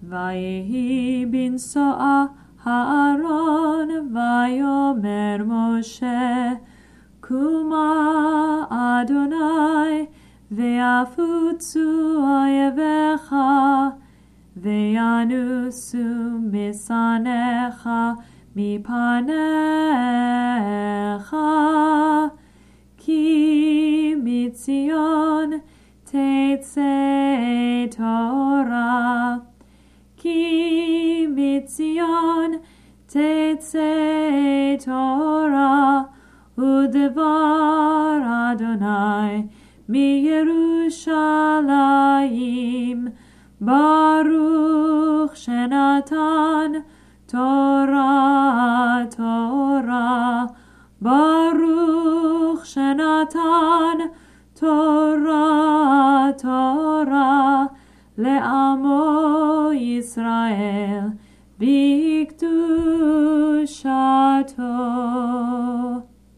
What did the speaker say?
ויהי בנסוע הארון, ויאמר משה, קומה אדוני, ויפוצו אויביך, וינוסו משנאיך מפניך. כי מציון תצא תורה, כי מציון תצא תורה, ודבר אדוני מירושלים. ברוך שנתן תורה תורה, ברוך שנתן תורה תורה, לעמו ישראל בקדושתו.